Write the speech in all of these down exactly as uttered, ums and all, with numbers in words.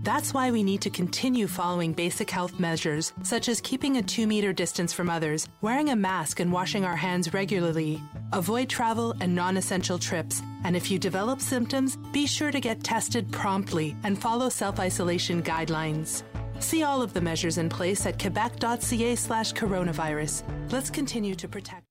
That's why we need to continue following basic health measures, such as keeping a two-meter distance from others, wearing a mask and washing our hands regularly. Avoid travel and non-essential trips, and if you develop symptoms, be sure to get tested promptly and follow self-isolation guidelines. See all of the measures in place at quebec.ca slash coronavirus. Let's continue to protect.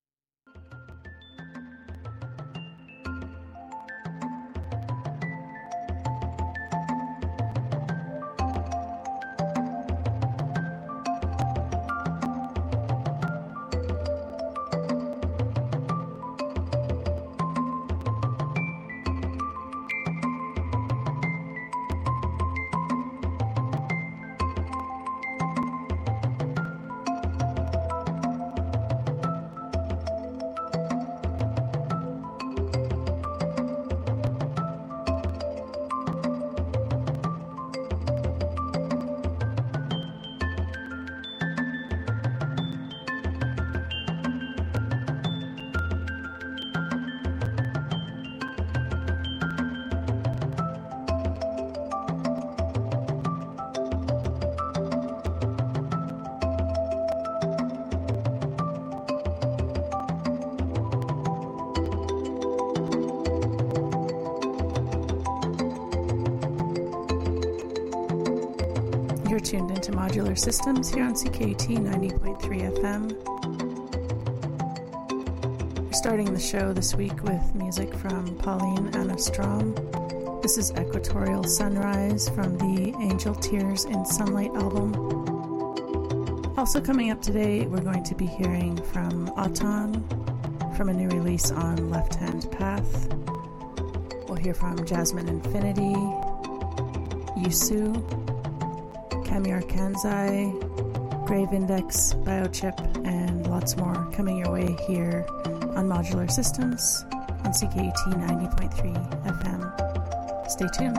You're tuned into Modular Systems here on C K U T ninety point three F M. We're starting the show this week with music from Pauline Anna Strom. This is Equatorial Sunrise from the Angel Tears in Sunlight album. Also coming up today, we're going to be hearing from Auton from a new release on Left Hand Path. We'll hear from Jasmine Infinity, Yusu, Kamir Kanzai, Grave Index, Biochip, and lots more coming your way here on Modular Systems on C K U T ninety point three F M. Stay tuned.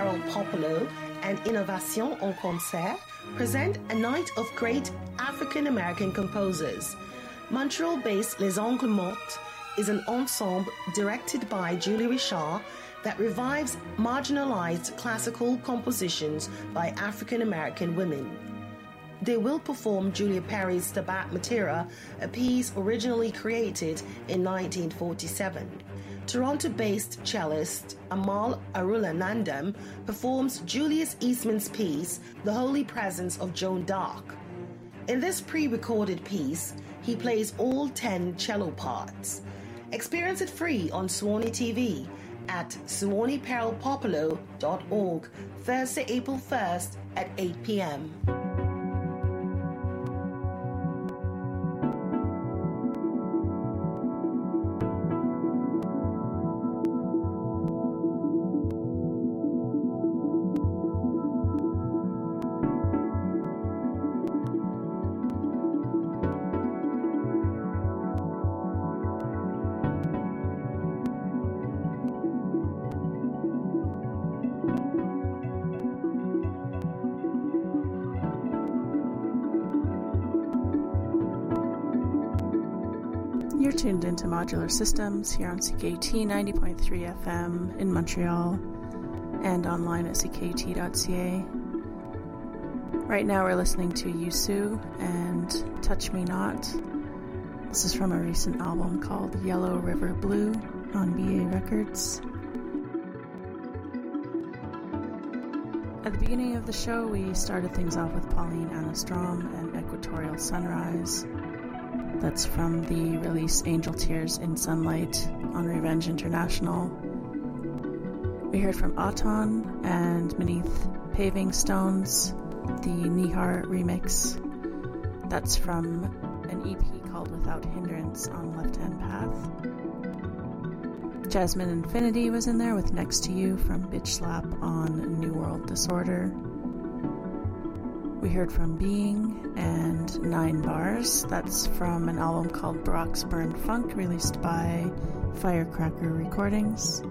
Perle Popolo and Innovation en Concert present a night of great African-American composers. Montreal-based Les Angles Morts is an ensemble directed by Julie Richard that revives marginalized classical compositions by African-American women. They will perform Julia Perry's Stabat Mater, a piece originally created in nineteen forty-seven. Toronto-based cellist Amal Arulanandam performs Julius Eastman's piece, The Holy Presence of Joan d'Arc. In this pre-recorded piece, he plays all ten cello parts. Experience it free on Suwannee T V at suwannee perle popolo dot org, Thursday, April first at eight p.m. You're tuned into Modular Systems here on C K T ninety point three F M in Montreal and online at c k t dot c a. Right now we're listening to Yusu and Touch Me Not. This is from a recent album called Yellow River Blue on B A Records. At the beginning of the show, we started things off with Pauline Anna Strom and Equatorial Sunrise. That's from the release Angel Tears in Sunlight on Revenge International. We heard from Auton and Beneath Paving Stones, the Nihar remix. That's from an E P called Without Hindrance on Left Hand Path. Jasmine Infinity was in there with Next to You from Bitch Slap on New World Disorder. We heard from Being and Nine Bars. That's from an album called Broxburn Funk, released by Firecracker Recordings.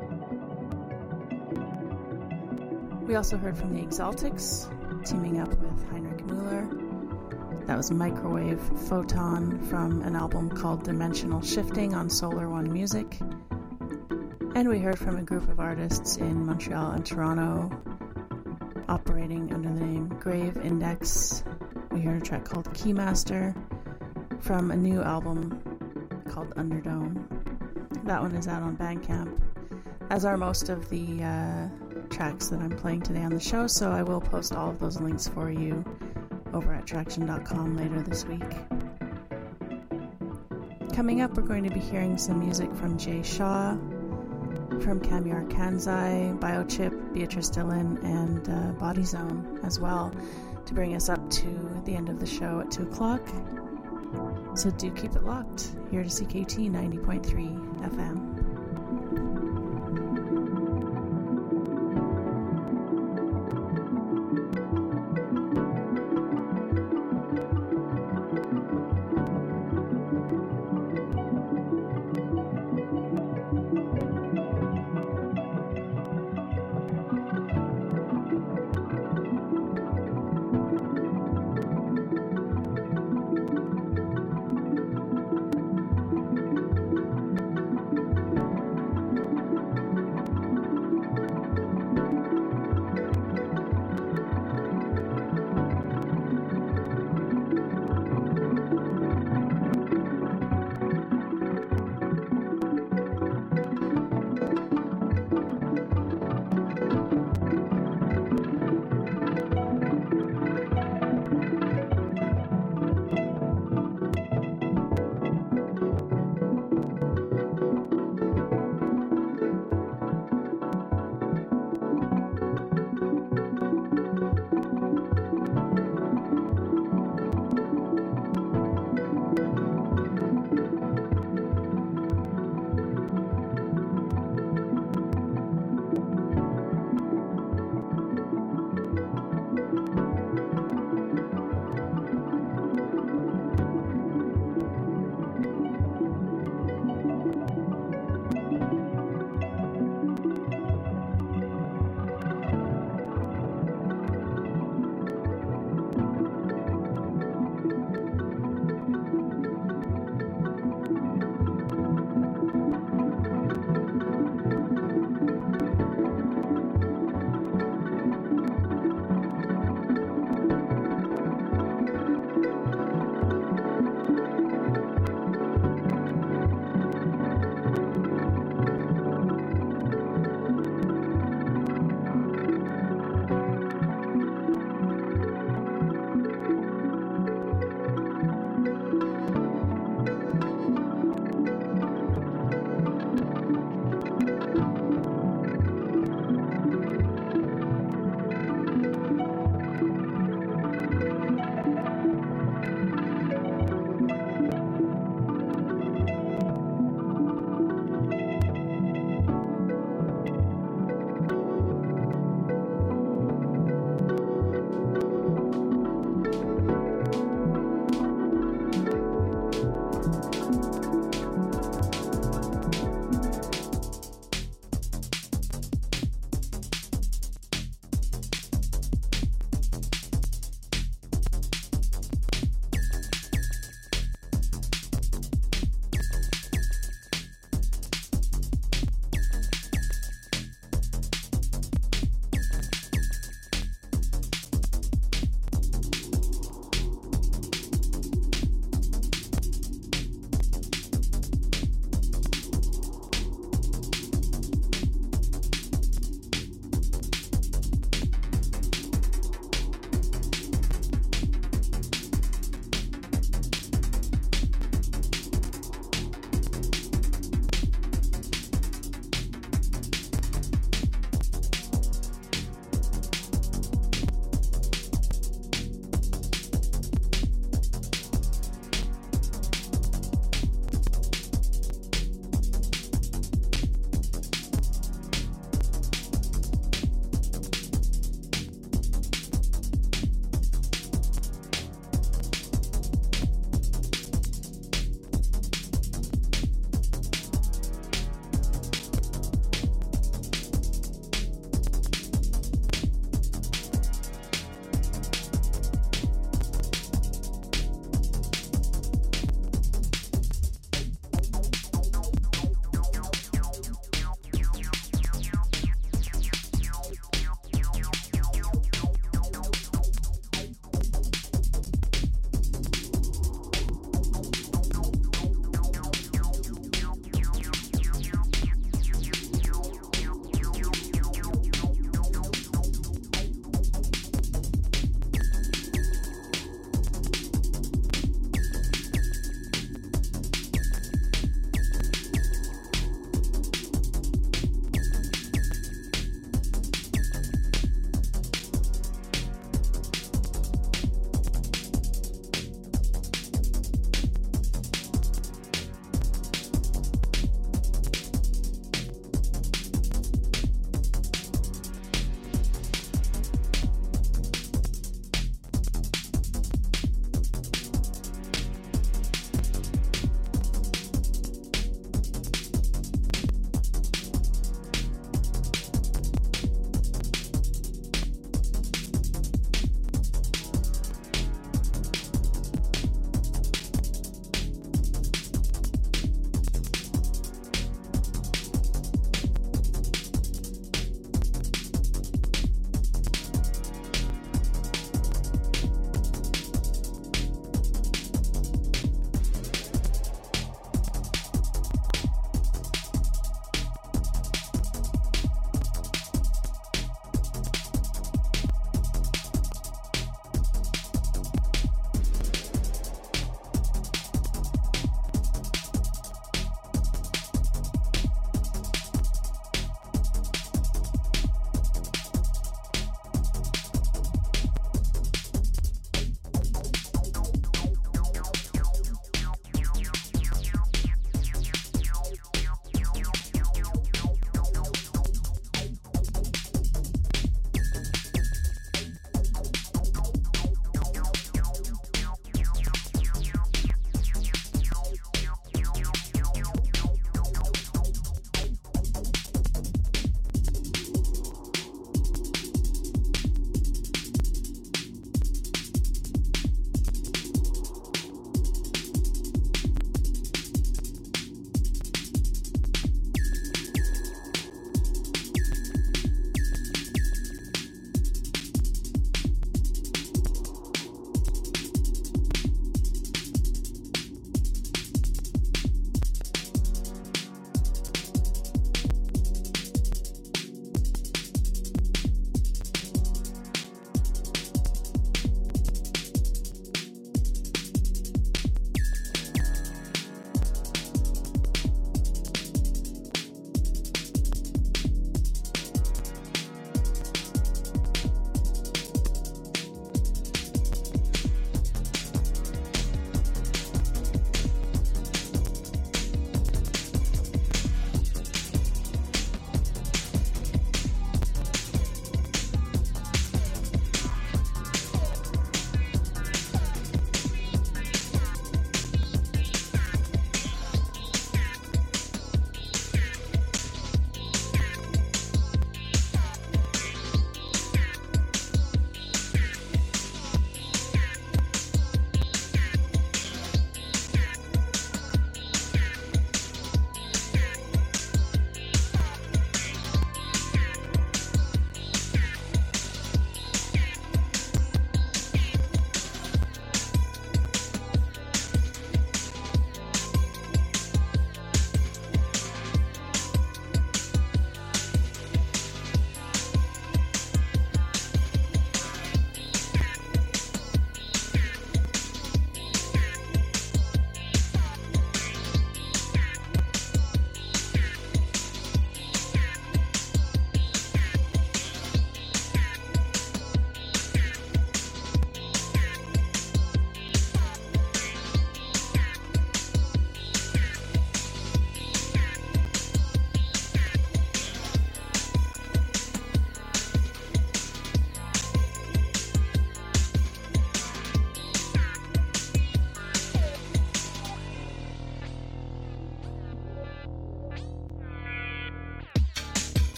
We also heard from the Exaltics, teaming up with Heinrich Müller. That was Microwave Photon from an album called Dimensional Shifting on Solar One Music. And we heard from a group of artists in Montreal and Toronto, operating under the name Grave Index. We heard a track called Keymaster from a new album called Underdome. That one is out on Bandcamp, as are most of the uh, tracks that I'm playing today on the show, so I will post all of those links for you over at traction dot com later this week. Coming up, we're going to be hearing some music from Jay Shaw, from Kamyar Kanzai, Biochip, Beatrice Dillon, and uh, Body Zone as well, to bring us up to the end of the show at two o'clock. So do keep it locked here to C K T ninety point three F M.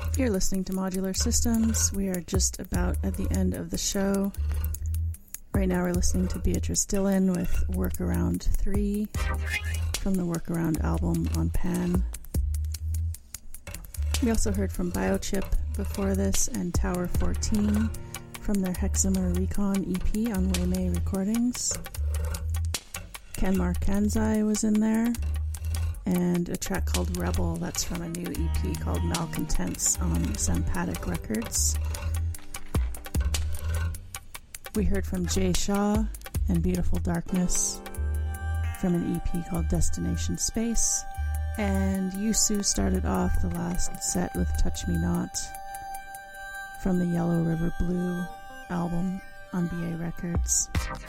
You're listening to Modular Systems. We are just about at the end of the show. Right now we're listening to Beatrice Dillon with Workaround three from the Workaround album on Pan. We also heard from Biochip before this and Tower fourteen from their Hexamer Recon E P on Waymay Recordings. Kenmar Kanzai was in there, and a track called Rebel, that's from a new E P called Malcontents on Sampatic Records. We heard from Jay Shaw and Beautiful Darkness from an E P called Destination Space, and Yusu started off the last set with Touch Me Not from the Yellow River Blue album on B A Records.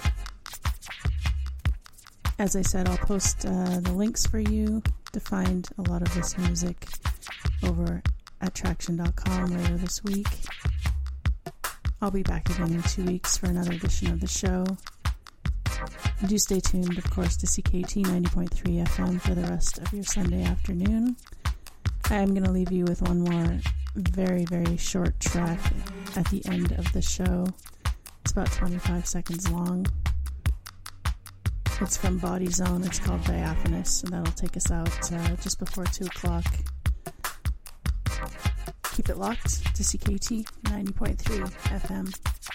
As I said, I'll post uh, the links for you to find a lot of this music over at traction dot com later this week. I'll be back again in two weeks for another edition of the show. And do stay tuned, of course, to C K U T ninety point three F M for the rest of your Sunday afternoon. I am going to leave you with one more very, very short track at the end of the show. It's about twenty-five seconds long. It's from Body Zone. It's called Diaphanous, and that'll take us out uh, just before two o'clock. Keep it locked to C K U T ninety point three F M.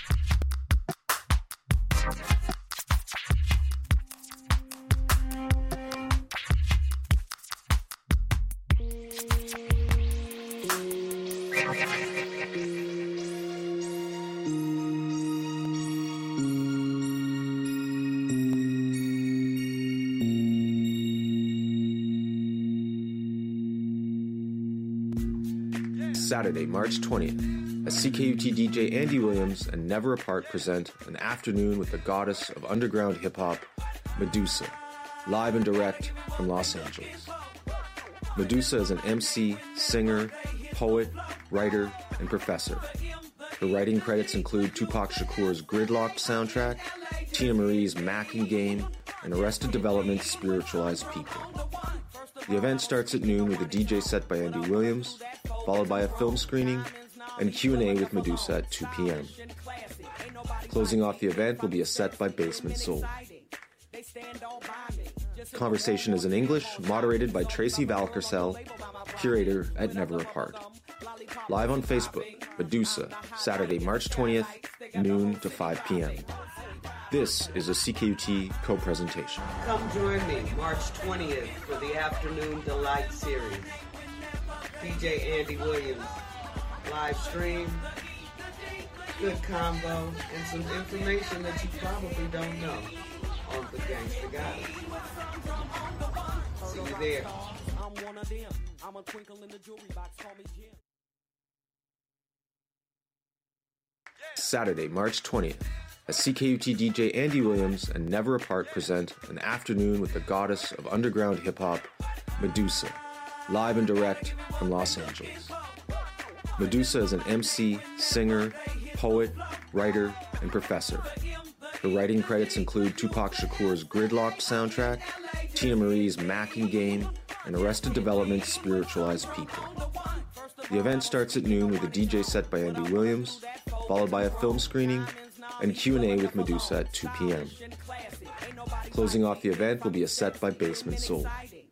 Saturday, March twentieth, as C K U T D J Andy Williams and Never Apart present an afternoon with the goddess of underground hip-hop, Medusa, live and direct from Los Angeles. Medusa is an M C, singer, poet, writer, and professor. Her writing credits include Tupac Shakur's Gridlocked soundtrack, Tina Marie's Macking Game, and Arrested Development's Spiritualized People. The event starts at noon with a D J set by Andy Williams, followed by a film screening and Q and A with Medusa at two p.m. Closing off the event will be a set by Basement Soul. Conversation is in English, moderated by Tracy Valkersel, curator at Never Apart. Live on Facebook, Medusa, Saturday, March twentieth, noon to five p.m. This is a C K U T co-presentation. Come join me March twentieth for the Afternoon Delight series. D J Andy Williams, live stream, good combo, and some information that you probably don't know on the Gangsta Goddess. See you there. Saturday, March twentieth, as C K U T D J Andy Williams and Never Apart present an afternoon with the goddess of underground hip-hop, Medusa, live and direct from Los Angeles. Medusa is an M C, singer, poet, writer, and professor. Her writing credits include Tupac Shakur's Gridlocked soundtrack, Tina Marie's Macking Game, and Arrested Development's Spiritualized People. The event starts at noon with a D J set by Andy Williams, followed by a film screening and Q and A with Medusa at two p.m. Closing off the event will be a set by Basement Soul.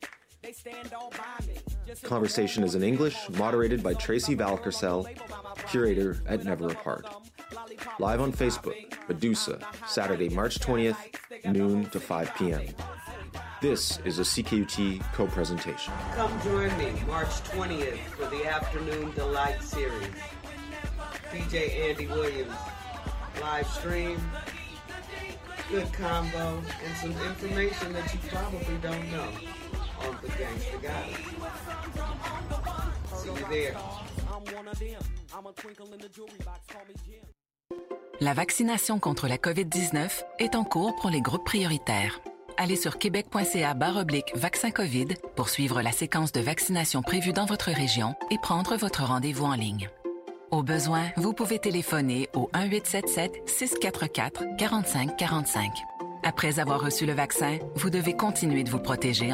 Conversation is in English, moderated by Tracy Valkersel, curator at Never Apart. Live on Facebook, Medusa, Saturday, March twentieth, noon to five p.m. This is a C K U T co-presentation. Come join me March twentieth for the Afternoon Delight series. D J Andy Williams, live stream, good combo, and some information that you probably don't know on the Gangsta Goddess. See you there. La vaccination contre la covid dix-neuf est en cours pour les groupes prioritaires. Allez sur québec.ca barre oblique vaccin COVID pour suivre la séquence de vaccination prévue dans votre région et prendre votre rendez-vous en ligne. Au besoin, vous pouvez téléphoner au un huit sept sept six quatre quatre quatre cinq quatre cinq. Après avoir reçu le vaccin, vous devez continuer de vous protéger